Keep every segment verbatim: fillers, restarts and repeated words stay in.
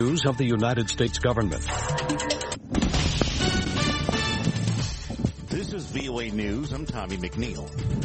News of the United States government. This is V O A News. I'm Tommy McNeil.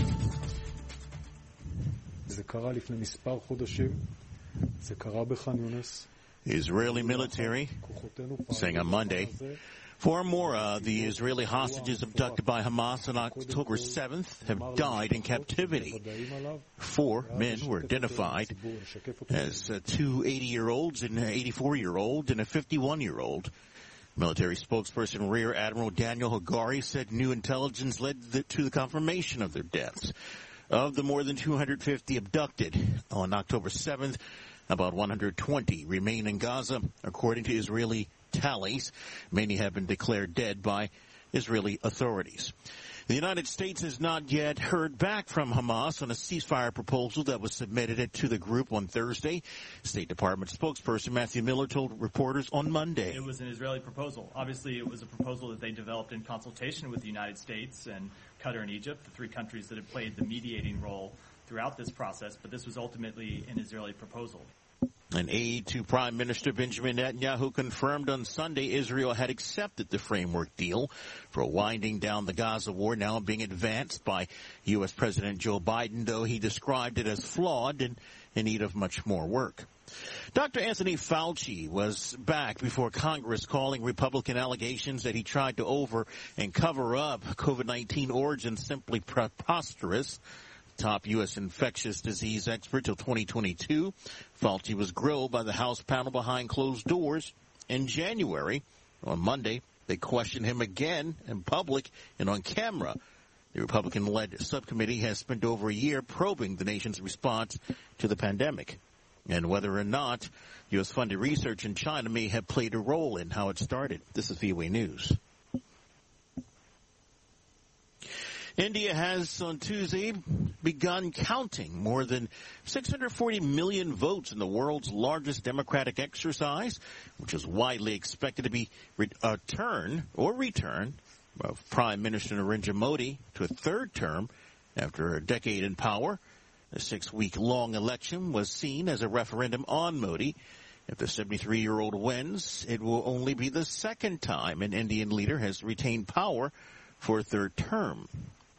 Israeli military saying on Monday four more of the Israeli hostages abducted by Hamas on October seventh have died in captivity. Four men were identified as uh, two eighty-year-olds, an eighty-four-year-old, and a fifty-one-year-old. Military spokesperson Rear Admiral Daniel Hagari said new intelligence led the, to the confirmation of their deaths. Of the more than two hundred fifty abducted on October seventh, about one hundred twenty remain in Gaza, according to Israeli tallies. Many have been declared dead by Israeli authorities. The United States has not yet heard back from Hamas on a ceasefire proposal that was submitted to the group on Thursday. State Department spokesperson Matthew Miller told reporters on Monday. It was an Israeli proposal. Obviously, it was a proposal that they developed in consultation with the United States and Qatar and Egypt, the three countries that have played the mediating role throughout this process, but this was ultimately an Israeli proposal. An aide to Prime Minister Benjamin Netanyahu confirmed on Sunday Israel had accepted the framework deal for winding down the Gaza war, now being advanced by U S. President Joe Biden, though he described it as flawed and in need of much more work. Doctor Anthony Fauci was back before Congress, calling Republican allegations that he tried to over and cover up COVID nineteen origins simply preposterous. Top U S infectious disease expert till twenty twenty-two. Fauci was grilled by the House panel behind closed doors in January. On Monday, they questioned him again in public and on camera. The Republican-led subcommittee has spent over a year probing the nation's response to the pandemic and whether or not U S-funded research in China may have played a role in how it started. This is V O A News. India has on Tuesday begun counting more than six hundred forty million votes in the world's largest democratic exercise, which is widely expected to be a turn or return of Prime Minister Narendra Modi to a third term after a decade in power. The six-week-long election was seen as a referendum on Modi. If the seventy-three-year-old wins, it will only be the second time an Indian leader has retained power for a third term.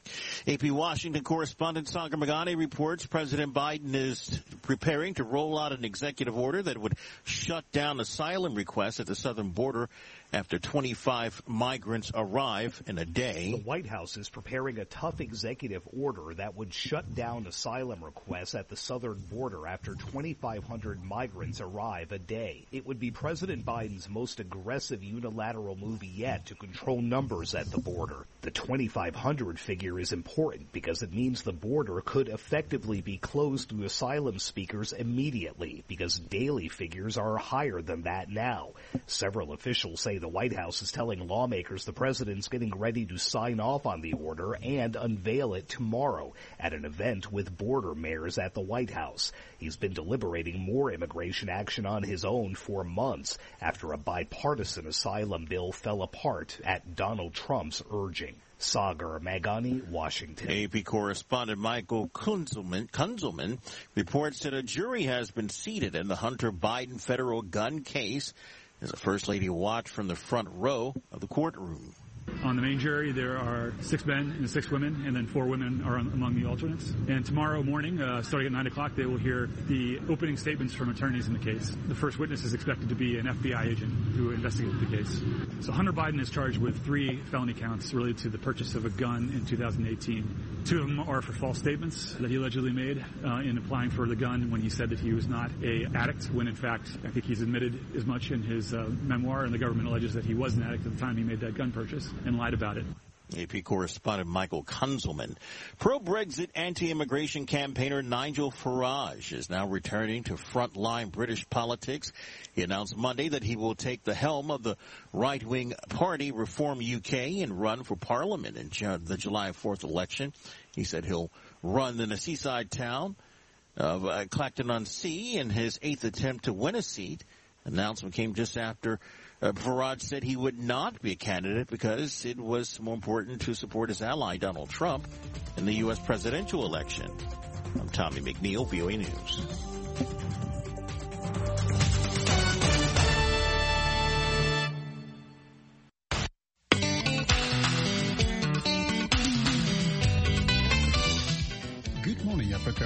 A P Washington correspondent Sagar Meghani reports President Biden is preparing to roll out an executive order that would shut down asylum requests at the southern border after twenty-five migrants arrive in a day. The White House is preparing a tough executive order that would shut down asylum requests at the southern border after twenty-five hundred migrants arrive a day. It would be President Biden's most aggressive unilateral move yet to control numbers at the border. The twenty-five hundred figure is important because it means the border could effectively be closed to asylum seekers immediately, because daily figures are higher than that now. Several officials say the White House is telling lawmakers the president's getting ready to sign off on the order and unveil it tomorrow at an event with border mayors at the White House. He's been deliberating more immigration action on his own for months after a bipartisan asylum bill fell apart at Donald Trump's urging. Sagar Meghani, Washington. A P correspondent Michael Kunzelman, Kunzelman reports that a jury has been seated in the Hunter Biden federal gun case as the First Lady watched from the front row of the courtroom. On the main jury, there are six men and six women, and then four women are among the alternates. And tomorrow morning, uh, starting at nine o'clock, they will hear the opening statements from attorneys in the case. The first witness is expected to be an F B I agent who investigated the case. So Hunter Biden is charged with three felony counts related to the purchase of a gun in two thousand eighteen. Two of them are for false statements that he allegedly made uh, in applying for the gun when he said that he was not an addict, when in fact I think he's admitted as much in his uh, memoir, and the government alleges that he was an addict at the time he made that gun purchase and lied about it. A P correspondent Michael Kunzelman. Pro-Brexit anti-immigration campaigner Nigel Farage is now returning to frontline British politics. He announced Monday that he will take the helm of the right-wing party Reform U K and run for Parliament in the July fourth election. He said he'll run in a seaside town of uh, Clacton-on-Sea in his eighth attempt to win a seat. The announcement came just after Uh, Farage said he would not be a candidate because it was more important to support his ally, Donald Trump, in the U S presidential election. I'm Tommy McNeil, V O A News.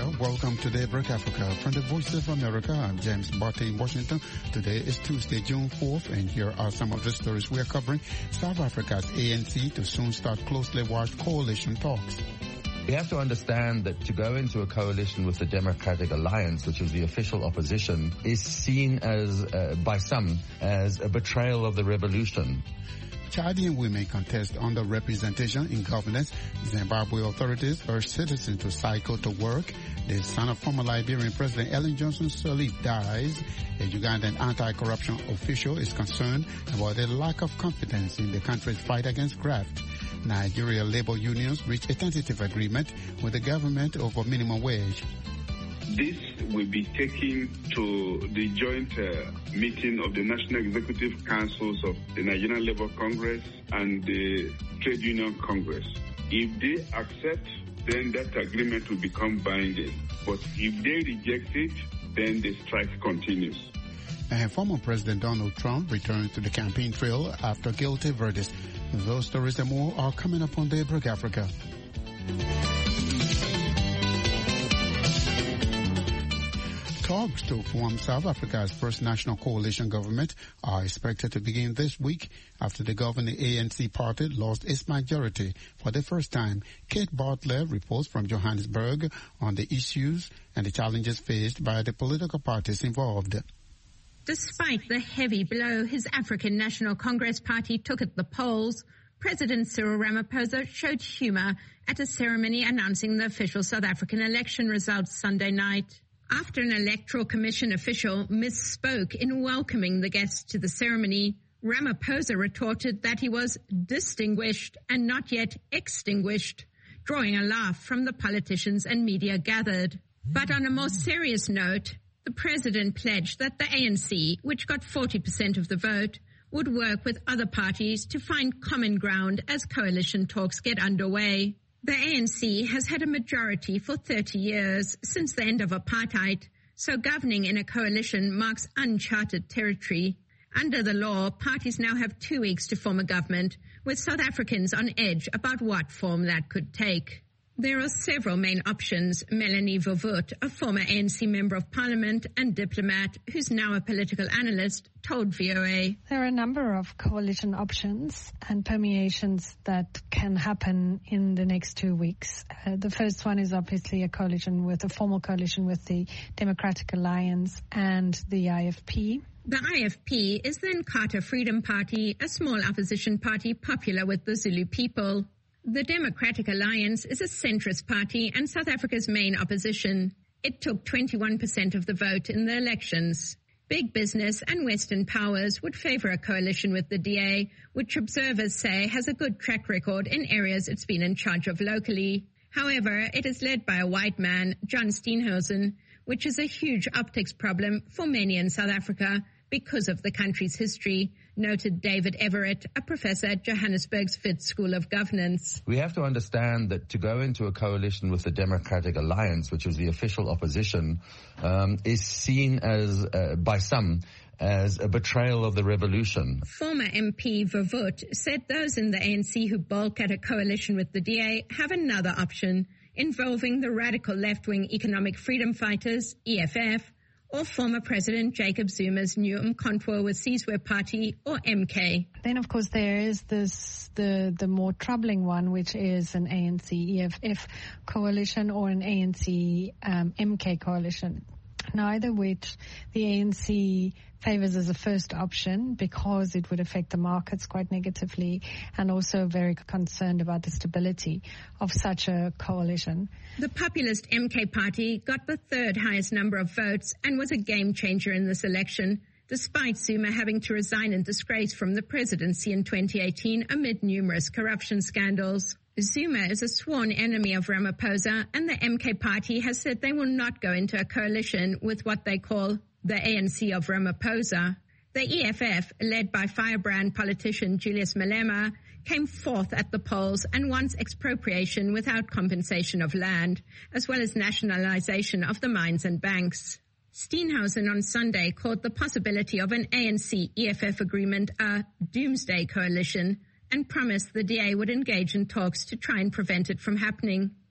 America. Welcome to Daybreak Africa. From the Voice of America, I'm James Barty in Washington. Today is Tuesday, June fourth, and here are some of the stories we are covering. South Africa's A N C to soon start closely watched coalition talks. We have to understand that to go into a coalition with the Democratic Alliance, which is the official opposition, is seen as, uh, by some, as a betrayal of the revolution. Chadian women contest underrepresentation in governance. Zimbabwe authorities urge citizens to cycle to work. The son of former Liberian President Ellen Johnson Sirleaf dies. A Ugandan anti-corruption official is concerned about the lack of confidence in the country's fight against graft. Nigeria labor unions reach a tentative agreement with the government over minimum wage. This will be taken to the joint uh, meeting of the National Executive Councils of the Nigerian Labour Congress and the Trade Union Congress. If they accept, then that agreement will become binding. But if they reject it, then the strike continues. And former President Donald Trump returns to the campaign trail after guilty verdicts. Those stories and more are coming up on Daybreak Africa. Talks to form South Africa's first national coalition government are expected to begin this week after the governing A N C party lost its majority for the first time. Kate Bartlett reports from Johannesburg on the issues and the challenges faced by the political parties involved. Despite the heavy blow his African National Congress party took at the polls, President Cyril Ramaphosa showed humour at a ceremony announcing the official South African election results Sunday night. After an Electoral Commission official misspoke in welcoming the guests to the ceremony, Ramaphosa retorted that he was distinguished and not yet extinguished, drawing a laugh from the politicians and media gathered. But on a more serious note, the president pledged that the A N C, which got forty percent of the vote, would work with other parties to find common ground as coalition talks get underway. The A N C has had a majority for thirty years since the end of apartheid, so governing in a coalition marks uncharted territory. Under the law, parties now have two weeks to form a government, with South Africans on edge about what form that could take. There are several main options. Melanie Verwoerd, a former A N C Member of Parliament and diplomat who's now a political analyst, told V O A. There are a number of coalition options and permeations that can happen in the next two weeks. Uh, the first one is obviously a coalition with a formal coalition with the Democratic Alliance and the I F P. The I F P is the Inkatha Freedom Party, a small opposition party popular with the Zulu people. The Democratic Alliance is a centrist party and South Africa's main opposition. It took twenty-one percent of the vote in the elections. Big business and Western powers would favour a coalition with the D A, which observers say has a good track record in areas it's been in charge of locally. However, it is led by a white man, John Steenhuisen, which is a huge optics problem for many in South Africa because of the country's history, noted David Everett, a professor at Johannesburg's Wits School of Governance. We have to understand that to go into a coalition with the Democratic Alliance, which is the official opposition, um, is seen as, uh, by some, as a betrayal of the revolution. Former M P Verwoerd said those in the A N C who balk at a coalition with the D A have another option, involving the radical left-wing economic freedom fighters, E F F, or former President Jacob Zuma's new Umkhonto we Sizwe Party, or M K. Then, of course, there is this the the more troubling one, which is an A N C E F F coalition or an A N C um, M K coalition, neither which the A N C favours as a first option because it would affect the markets quite negatively, and also very concerned about the stability of such a coalition. The populist M K party got the third highest number of votes and was a game changer in this election, despite Zuma having to resign in disgrace from the presidency in twenty eighteen amid numerous corruption scandals. Zuma is a sworn enemy of Ramaphosa, and the M K party has said they will not go into a coalition with what they call the A N C of Ramaphosa. The E F F, led by firebrand politician Julius Malema, came fourth at the polls and wants expropriation without compensation of land, as well as nationalization of the mines and banks. Steenhuisen on Sunday called the possibility of an A N C E F F agreement a doomsday coalition and promised the D A would engage in talks to try and prevent it from happening.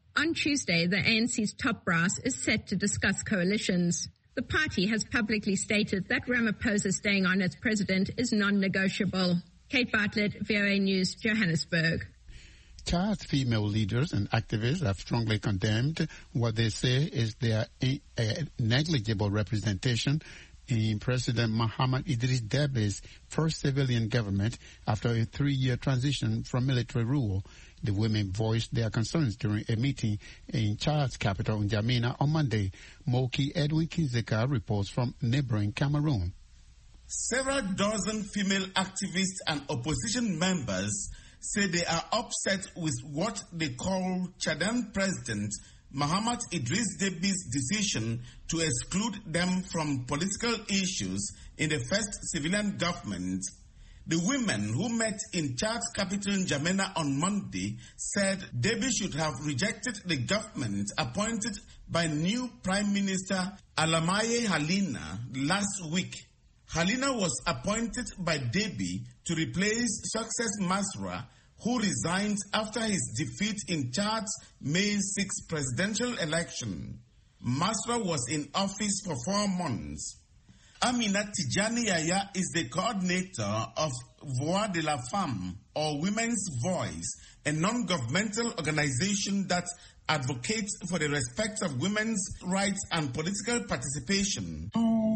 On Tuesday, the A N C's top brass is set to discuss coalitions. The party has publicly stated that Ramaphosa staying on as president is non-negotiable. Kate Bartlett, V O A News, Johannesburg. Chad's female leaders and activists have strongly condemned what they say is their a, a negligible representation in President Mohamed Idris Debby's first civilian government after a three-year transition from military rule. The women voiced their concerns during a meeting in Chad's capital, N'Djamena, on Monday. Moki Edwin Kinzeka reports from neighboring Cameroon. Several dozen female activists and opposition members say they are upset with what they call Chadan President Mohamed Idris Debby's decision to exclude them from political issues in the first civilian government. The women who met in Chad's capital N'Djamena on Monday said Debby should have rejected the government appointed by new Prime Minister Alamaye Halina last week. Halina was appointed by Debby to replace Success Masra, who resigned after his defeat in Chad's May sixth presidential election. Masra was in office for four months. Amina Tijani Yaya is the coordinator of Voix de la Femme, or Women's Voice, a non-governmental organization that advocates for the respect of women's rights and political participation.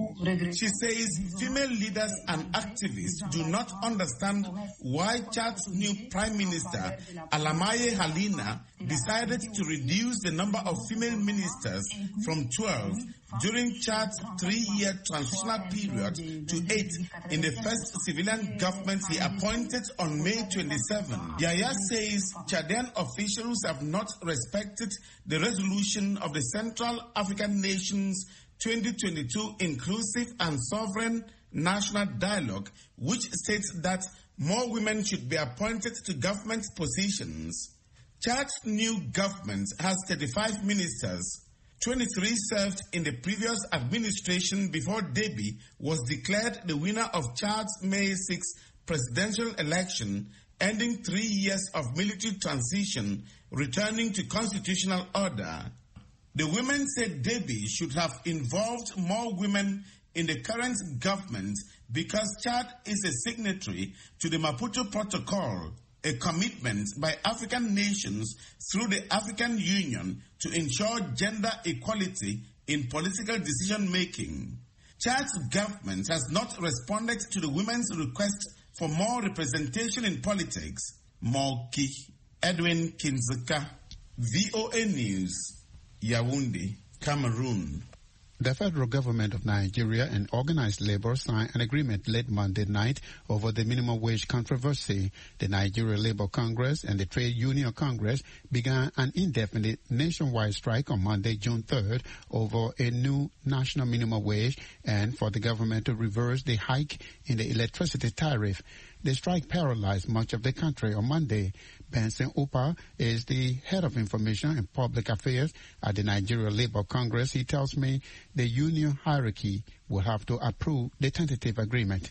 She says female leaders and activists do not understand why Chad's new Prime Minister, Alamaye Halina, decided to reduce the number of female ministers from twelve during Chad's three-year transitional period to eight in the first civilian government he appointed on May twenty-seventh. Yaya says Chadian officials have not respected the resolution of the Central African Nations twenty twenty-two Inclusive and Sovereign National Dialogue, which states that more women should be appointed to government positions. Chad's new government has thirty-five ministers. twenty-three served in the previous administration before Debby was declared the winner of Chad's May sixth presidential election, ending three years of military transition, returning to constitutional order. The women said Debby should have involved more women in the current government because Chad is a signatory to the Maputo Protocol, a commitment by African nations through the African Union to ensure gender equality in political decision-making. Chad's government has not responded to the women's request for more representation in politics. Moki Edwin Kinzeka, V O A News, Yaoundé, Cameroon. The federal government of Nigeria and organized labor signed an agreement late Monday night over the minimum wage controversy. The Nigeria Labour Congress and the Trade Union Congress began an indefinite nationwide strike on Monday, June third, over a new national minimum wage and for the government to reverse the hike in the electricity tariff. The strike paralyzed much of the country on Monday. Benson Upa is the head of information and public affairs at the Nigeria Labour Congress. He tells me the union hierarchy will have to approve the tentative agreement.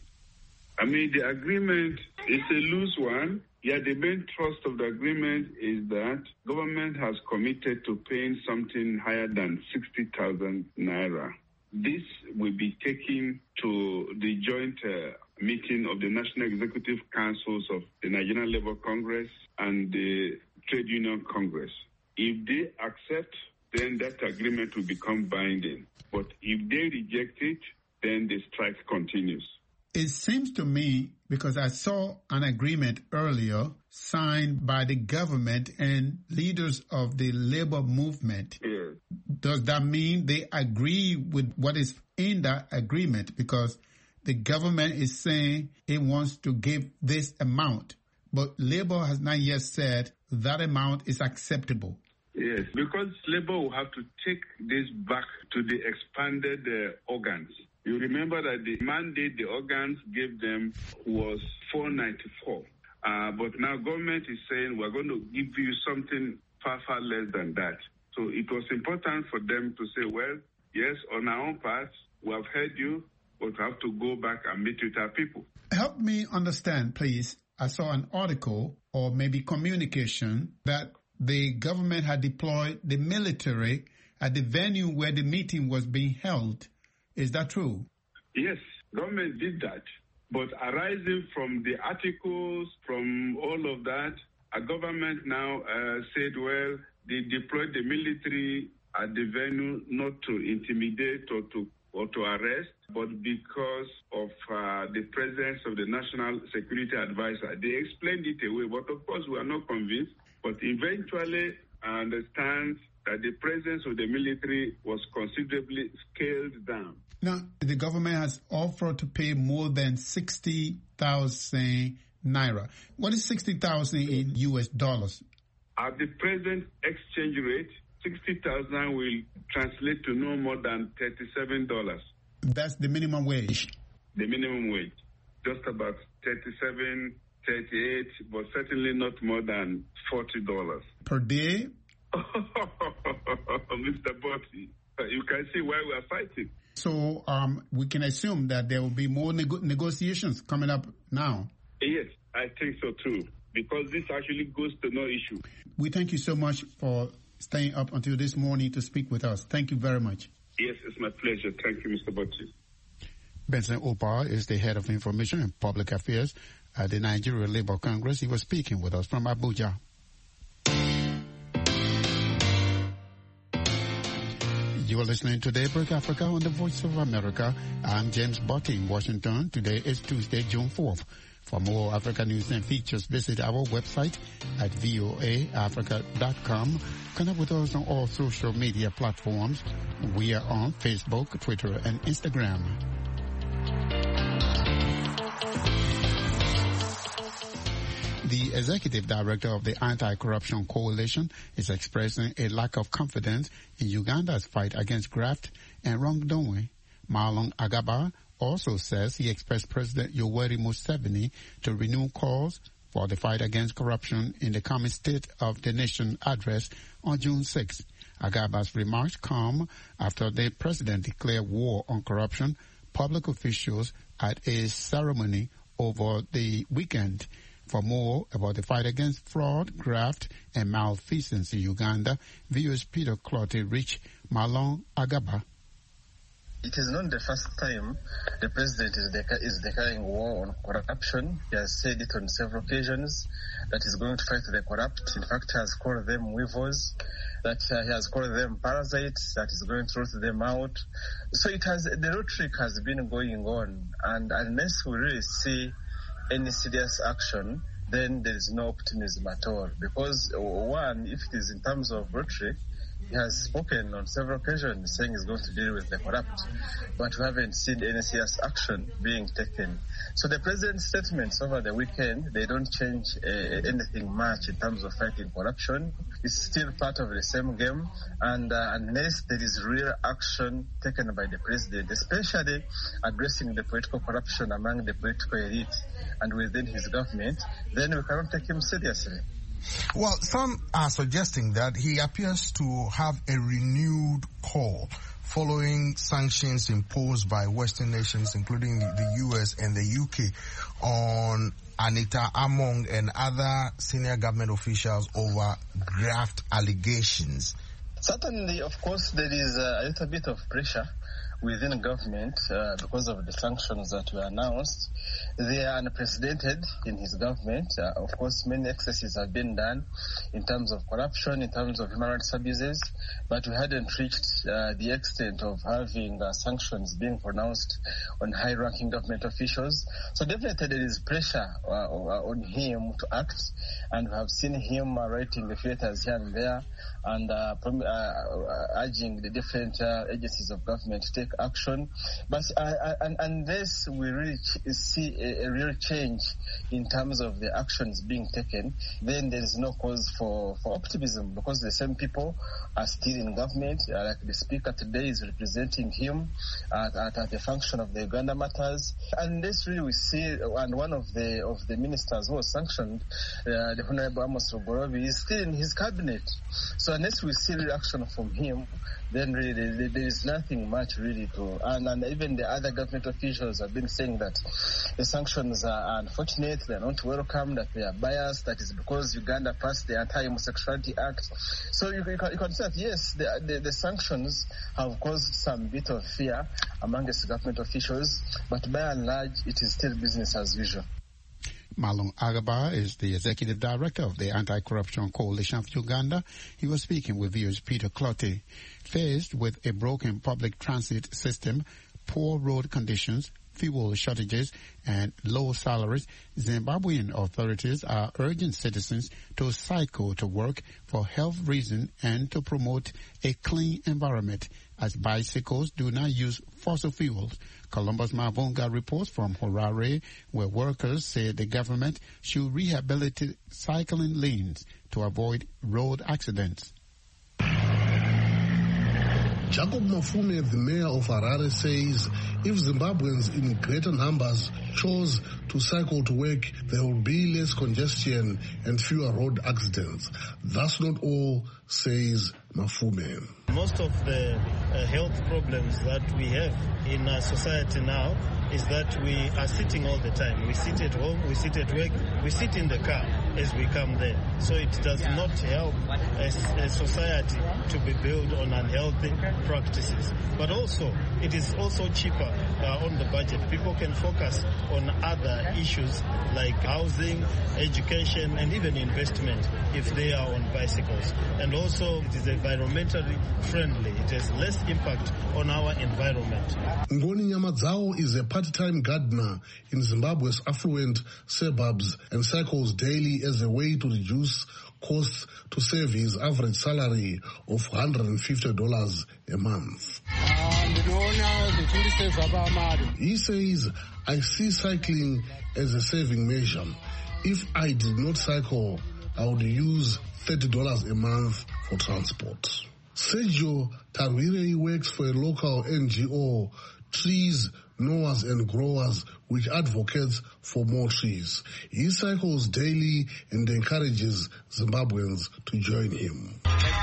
I mean, the agreement is a loose one. Yeah, the main thrust of the agreement is that government has committed to paying something higher than sixty thousand naira. This will be taken to the joint uh, meeting of the National Executive Councils of the Nigerian Labour Congress and the Trade Union Congress. If they accept, then that agreement will become binding. But if they reject it, then the strike continues. It seems to me, because I saw an agreement earlier signed by the government and leaders of the labor movement. Yes. Does that mean they agree with what is in that agreement? Because the government is saying it wants to give this amount, but labor has not yet said that amount is acceptable. Yes, because labor will have to take this back to the expanded uh, organs. You remember that the mandate the organs gave them was four ninety-four. Uh, but now government is saying we're going to give you something far, far less than that. So it was important for them to say, well, yes, on our own part, we have heard you, but we have to go back and meet with our people. Help me understand, please. I saw an article or maybe communication that the government had deployed the military at the venue where the meeting was being held. Is that true? Yes, government did that. But arising from the articles, from all of that, a government now uh, said, well, they deployed the military at the venue not to intimidate or to or to arrest, but because of uh, the presence of the National Security Advisor. They explained it away, but of course we are not convinced. But eventually I understand that the presence of the military was considerably scaled down. Now, the government has offered to pay more than sixty thousand naira. What is sixty thousand in U S dollars? At the present exchange rate, sixty thousand will translate to no more than thirty-seven dollars. That's the minimum wage? The minimum wage. Just about thirty-seven, thirty-eight, but certainly not more than forty dollars. Per day? Mister Botti, you can see why we are fighting. So um, we can assume that there will be more nego- negotiations coming up now? Yes, I think so too, because this actually goes to no issue. We thank you so much for staying up until this morning to speak with us. Thank you very much. Yes, it's my pleasure. Thank you, Mister Botti. Benson Opar is the head of information and public affairs at the Nigeria Labour Congress. He was speaking with us from Abuja. You are listening to Daybreak Africa on the Voice of America. I'm James Botti in Washington. Today is Tuesday, June fourth. For more Africa news and features, visit our website at voa africa dot com. Connect with us on all social media platforms. We are on Facebook, Twitter, and Instagram. The executive director of the Anti-Corruption Coalition is expressing a lack of confidence in Uganda's fight against graft and wrongdoing. Marlon Agaba also says he expects President Yoweri Museveni to renew calls for the fight against corruption in the coming State of the Nation address on June sixth. Agaba's remarks come after the president declared war on corruption public officials at a ceremony over the weekend. For more about the fight against fraud, graft, and malfeasance in Uganda, V O A's Peter Clotty reached Marlon Agaba. It is not the first time the president is, deca- is declaring war on corruption. He has said it on several occasions that he's going to fight the corrupt. In fact, he has called them weevils, that uh, he has called them parasites, that he's going to root them out. So it has, the rhetoric has been going on, and unless we really see any serious action, then there is no optimism at all. Because one, if it is in terms of rhetoric, he has spoken on several occasions saying he's going to deal with the corrupt, but we haven't seen any serious action being taken. So the president's statements over the weekend, they don't change uh, anything much in terms of fighting corruption. It's still part of the same game, and uh, unless there is real action taken by the president, especially addressing the political corruption among the political elite and within his government, then we cannot take him seriously. Well, some are suggesting that he appears to have a renewed call following sanctions imposed by Western nations, including the U S and the U K, on Anita Among and other senior government officials over graft allegations. Certainly, of course, there is a little bit of pressure within government uh, because of the sanctions that were announced. They are unprecedented in his government. Uh, of course, many excesses have been done in terms of corruption, in terms of human rights abuses, but we hadn't reached uh, the extent of having uh, sanctions being pronounced on high-ranking government officials. So definitely there is pressure uh, on him to act, and we have seen him uh, writing the letters here and there and uh, prom- uh, urging the different uh, agencies of government to take action. But uh, uh, unless we really ch- see a, a real change in terms of the actions being taken, then there is no cause for, for optimism, because the same people are still in government. Uh, like the speaker today is representing him at, at, at the function of the Uganda Matters. Unless really we see, and one of the of the ministers who was sanctioned, uh, the Honorable Amos Ogorobi, is still in his cabinet. So unless we see real action from him, then really there, there is nothing much really people. And, and even the other government officials have been saying that the sanctions are unfortunate, they're not welcome, that they are biased, that is because Uganda passed the Anti-Homosexuality Act. So you, you, can, you can say that, yes, the, the, the sanctions have caused some bit of fear amongst government officials, but by and large, it is still business as usual. Malung Agaba is the executive director of the Anti-Corruption Coalition of Uganda. He was speaking with viewers Peter Clotty. Faced with a broken public transit system, poor road conditions, fuel shortages, and low salaries, Zimbabwean authorities are urging citizens to cycle to work for health reasons and to promote a clean environment, as bicycles do not use fossil fuels. Columbus Mavunga reports from Harare, where workers say the government should rehabilitate cycling lanes to avoid road accidents. Jacob Mafume, the mayor of Harare, says if Zimbabweans in greater numbers chose to cycle to work, there will be less congestion and fewer road accidents. That's not all, says Mafume. Most of the uh, health problems that we have in our society now is that we are sitting all the time. We sit at home, we sit at work, we sit in the car as we come there. So it does not help a, a society to be built on unhealthy practices. But also, it is also cheaper uh, on the budget. People can focus on other issues like housing, education, and even investment if they are on bicycles. And also, it is environmentally friendly. It has less impact on our environment. Ngoni Nyamadzao is a part-time gardener in Zimbabwe's affluent suburbs and cycles daily as a way to reduce costs to save his average salary of one hundred fifty dollars a month. He says, I see cycling as a saving measure. If I did not cycle, I would use thirty dollars a month for transport. Sergio Tarwire works for a local N G O, Trees, Knowers and Growers, which advocates for more trees. He cycles daily and encourages Zimbabweans to join him.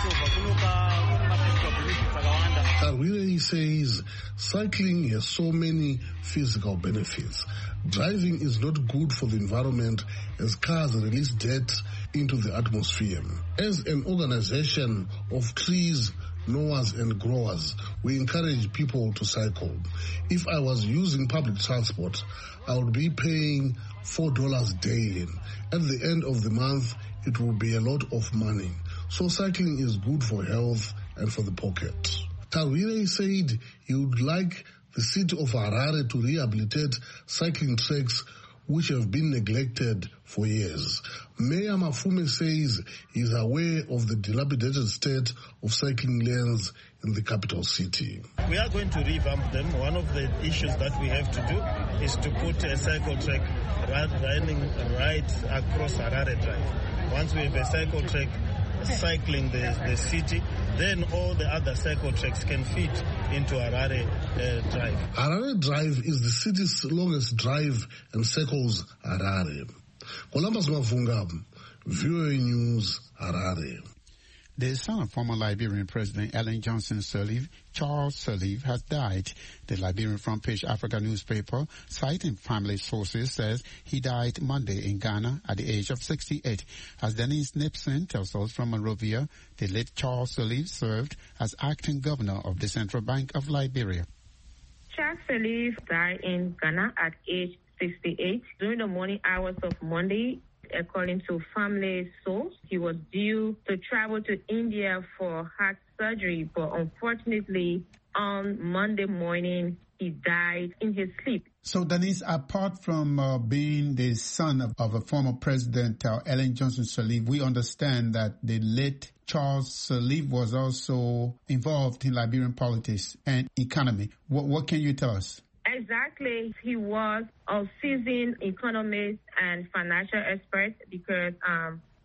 Tarwire says cycling has so many physical benefits. Driving is not good for the environment as cars release dirt into the atmosphere. As an organization of trees, knowers and growers, we encourage people to cycle. If I was using public transport, I would be paying four dollars daily. At the end of the month, it will be a lot of money. So cycling is good for health and for the pocket. Tarwire said he would like the city of Harare to rehabilitate cycling tracks which have been neglected for years. Mayor Mafume says he is aware of the dilapidated state of cycling lanes in the capital city. We are going to revamp them. One of the issues that we have to do is to put a cycle track running right across Harare Drive. Once we have a cycle track cycling the, the city, then all the other cycle tracks can fit into Harare uh, Drive. Harare Drive is the city's longest drive and circles Harare. Columbus Mavunga, V O A News, Harare. The son of former Liberian President Ellen Johnson Sirleaf, Charles Sirleaf, has died. The Liberian Front Page Africa newspaper, citing family sources, says he died Monday in Ghana at the age of sixty-eight. As Denise Nipson tells us from Monrovia, the late Charles Sirleaf served as acting governor of the Central Bank of Liberia. Charles Sirleaf died in Ghana at age sixty-eight during the morning hours of Monday. According to family source, he was due to travel to India for heart surgery, but unfortunately, on Monday morning, he died in his sleep. So, Denise, apart from uh, being the son of, of a former president, uh, Ellen Johnson Sirleaf, we understand that the late Charles Sirleaf was also involved in Liberian politics and economy. What, what can you tell us? Exactly. He was a seasoned economist and financial expert because um,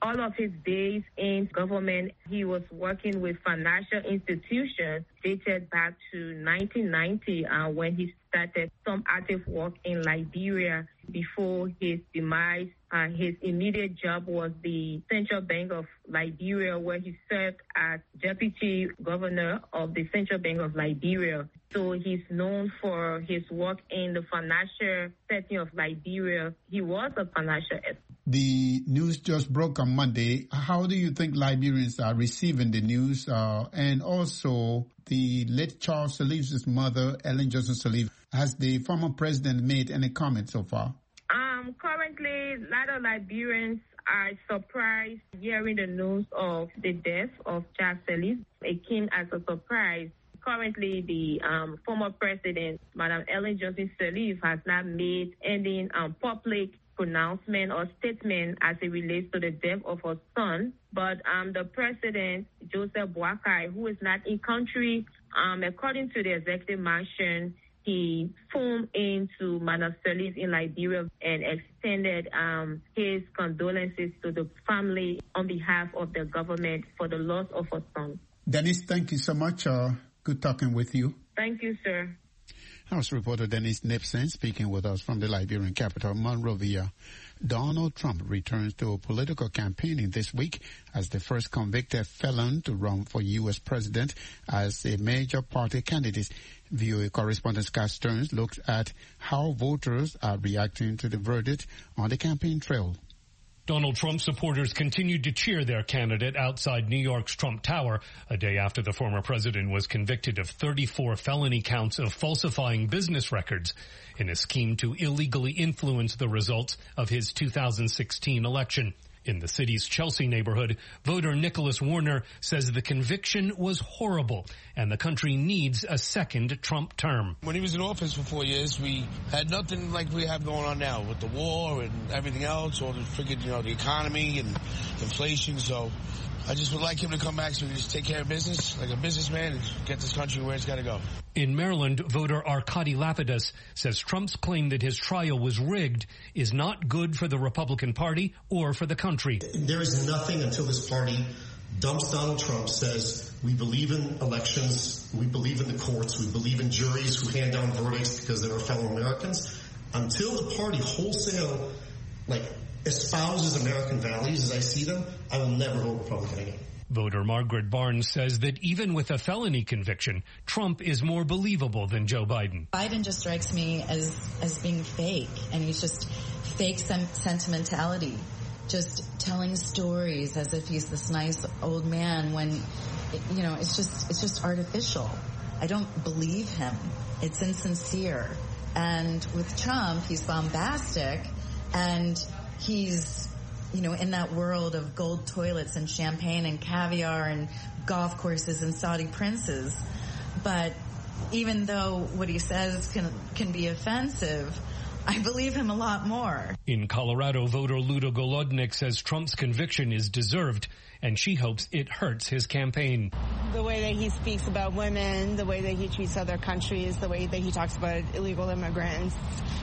all of his days in government, he was working with financial institutions dated back to nineteen ninety uh, when he started some active work in Liberia. Before his demise, uh, his immediate job was the Central Bank of Liberia, where he served as deputy governor of the Central Bank of Liberia. So he's known for his work in the financial setting of Liberia. He was a financial expert. The news just broke on Monday. How do you think Liberians are receiving the news? Uh, and also, the late Charles Sirleaf's mother, Ellen Johnson Sirleaf, has the former president made any comment so far? Um, currently, a lot of Liberians are surprised hearing the news of the death of Charles Sirleaf. It came as a surprise. Currently, the um, former president, Madam Ellen Johnson Sirleaf, has not made any um, public pronouncement or statement as it relates to the death of her son. But um, the president, Joseph Boakai, who is not in country, um, according to the executive mansion, he phoned into Madam Sirleaf in Liberia and extended um, his condolences to the family on behalf of the government for the loss of her son. Dennis, thank you so much. Uh, good talking with you. Thank you, sir. House reporter Dennis Nipson speaking with us from the Liberian capital, Monrovia. Donald Trump returns to political campaigning this week as the first convicted felon to run for U S president as a major party candidate. V O A correspondent Scott Stearns looked at how voters are reacting to the verdict on the campaign trail. Donald Trump supporters continued to cheer their candidate outside New York's Trump Tower, a day after the former president was convicted of thirty-four felony counts of falsifying business records in a scheme to illegally influence the results of his two thousand sixteen election. In the city's Chelsea neighborhood, voter Nicholas Warner says the conviction was horrible and the country needs a second Trump term. When he was in office for four years, we had nothing like we have going on now with the war and everything else, all the figured, you know, the economy and inflation. So I just would like him to come back so we can just take care of business like a businessman and get this country where it's got to go. In Maryland, voter Arkady Lapidus says Trump's claim that his trial was rigged is not good for the Republican Party or for the country. There is nothing until this party dumps Donald Trump, says we believe in elections, we believe in the courts, we believe in juries who hand down verdicts because they're our fellow Americans. Until the party wholesale, like, espouses American values as I see them, I will never vote Republican again. Voter Margaret Barnes says that even with a felony conviction, Trump is more believable than Joe Biden. Biden just strikes me as, as being fake, and he's just fake sem- sentimentality, just telling stories as if he's this nice old man when, you know, it's just, it's just artificial. I don't believe him. It's insincere. And with Trump, he's bombastic, and he's, you know, in that world of gold toilets and champagne and caviar and golf courses and Saudi princes. But even though what he says can can be offensive, I believe him a lot more. In Colorado, voter Ludo Golodnik says Trump's conviction is deserved, and she hopes it hurts his campaign. The way that he speaks about women, the way that he treats other countries, the way that he talks about illegal immigrants,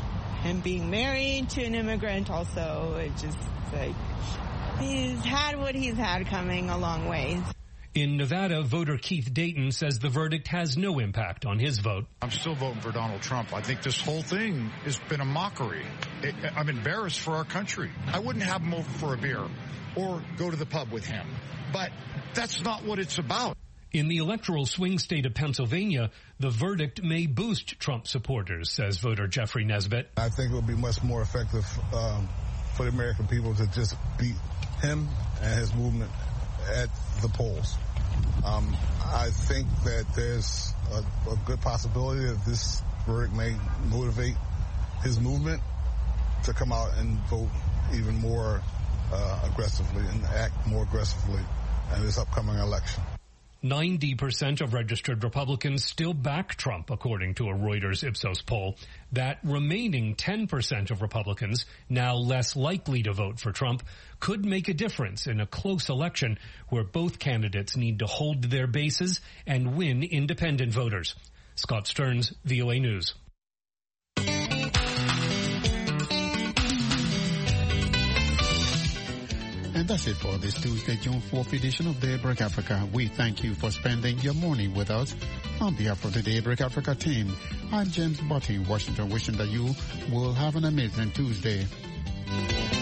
and being married to an immigrant also, it just, like, he's had what he's had coming a long way. In Nevada, voter Keith Dayton says the verdict has no impact on his vote. I'm still voting for Donald Trump. I think this whole thing has been a mockery. It, I'm embarrassed for our country. I wouldn't have him over for a beer or go to the pub with him. But that's not what it's about. In the electoral swing state of Pennsylvania, the verdict may boost Trump supporters, says voter Jeffrey Nesbitt. I think it would be much more effective um, for the American people to just beat him and his movement at the polls. Um, I think that there's a, a good possibility that this verdict may motivate his movement to come out and vote even more uh, aggressively and act more aggressively in this upcoming election. ninety percent of registered Republicans still back Trump, according to a Reuters Ipsos poll. That remaining ten percent of Republicans, now less likely to vote for Trump, could make a difference in a close election where both candidates need to hold their bases and win independent voters. Scott Stearns, V O A News. And that's it for this Tuesday, June fourth edition of Daybreak Africa. We thank you for spending your morning with us. On behalf of the Daybreak Africa team, I'm James Butty in Washington, wishing that you will have an amazing Tuesday.